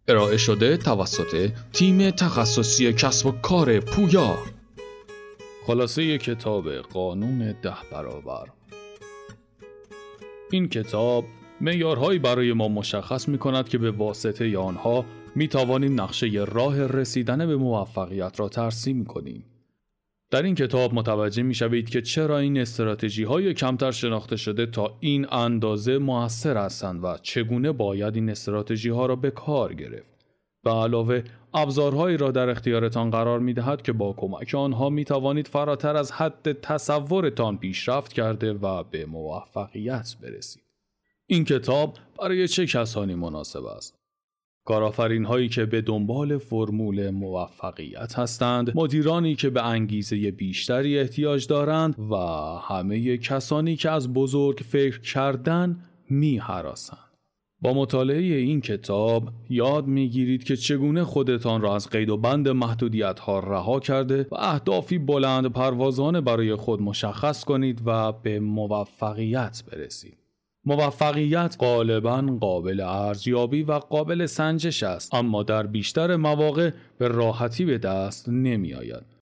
ارائه شده توسط تیم تخصصی کسب و کار پویا. خلاصه کتاب قانون 10 برابر. این کتاب معیارهایی برای ما مشخص می‌کند که به واسطه آنها می‌توانیم نقشه راه رسیدن به موفقیت را ترسیم کنیم. در این کتاب متوجه می‌شوید که چرا این استراتژی‌های کمتر شناخته شده تا این اندازه مؤثر هستند و چگونه باید این استراتژی‌ها را به کار گرفت. به علاوه ابزارهایی را در اختیارتان قرار می‌دهد که با کمک آنها می‌توانید فراتر از حد تصورتان پیشرفت کرده و به موفقیت برسید. این کتاب برای چه کسانی مناسب است؟ کارآفرین‌هایی که به دنبال فرمول موفقیت هستند، مدیرانی که به انگیزه بیشتری احتیاج دارند و همه کسانی که از بزرگ فکر کردن می‌هراسند. با مطالعه این کتاب یاد می‌گیرید که چگونه خودتان را از قید و بند محدودیت‌ها رها کرده و اهدافی بلند پروازانه برای خود مشخص کنید و به موفقیت برسید. موفقیت غالباً قابل ارزیابی و قابل سنجش است، اما در بیشتر مواقع به راحتی به دست نمی آید.